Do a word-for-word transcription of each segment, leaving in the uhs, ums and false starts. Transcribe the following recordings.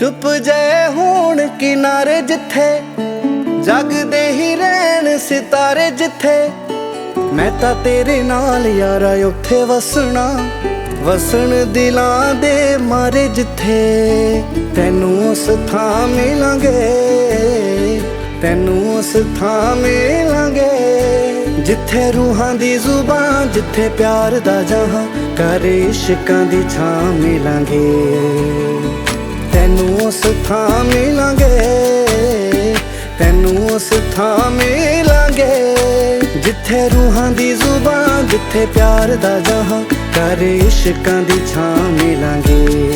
चुप जय होण किनारे जिथे जगदे ही रहन सितारे जिथे मैं तां तेरे नाल यारा उत्थे वसना वसन दिलां दे मारे जिथे तैनू उस थां मिलांगे तैनू उस थां मिलांगे जिथे रूहां दी जुबान जिथे प्यार दा जहां कर इश्कां दी छां मिलांगे तैनू उस थां मिलांगे तैनू उस थां मिलांगे जिथे रूहां दी जुबान जिथे प्यार दा जहां कर इश्कां दी छां मिलांगे।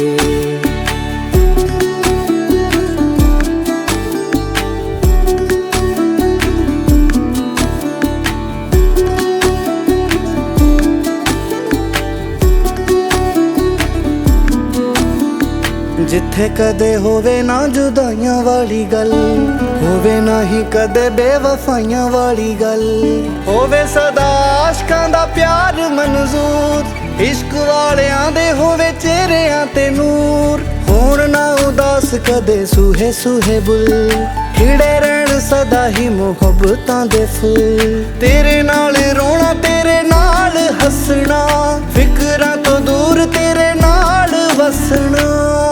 जिथे कदे होवे ना जुदाइयां वाली गल होवे ना ही कदे बेवफाइयां वाली गल होवे सदा आशकां दा प्यार मंजूर इश्क वालियां दे होवे चेहरियां ते नूर होण ना उदास कदे सूहे सूहे बुल खिड़े रहण सदा ही मुहब्बतां दे फुल तेरे नाल रोना तेरे नाल हसना फिकरां तो दूर तेरे नाल वसना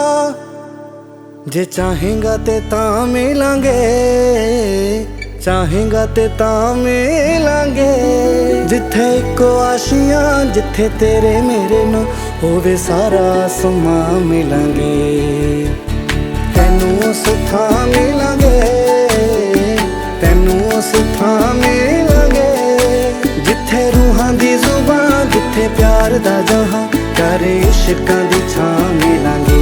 जे चाहेगा ते तां मिलांगे चाहेगा ते तां मिलांगे जिथे इको आशियां जिथे तेरे मेरे न होवे सारा आसमां मिलांगे तैनू उस थां मिलांगे तैनू उस थां मिलांगे जिथे रूहां दी जुबान जिथे प्यार दा जहां कर इश्कां दी छां मिलांगे।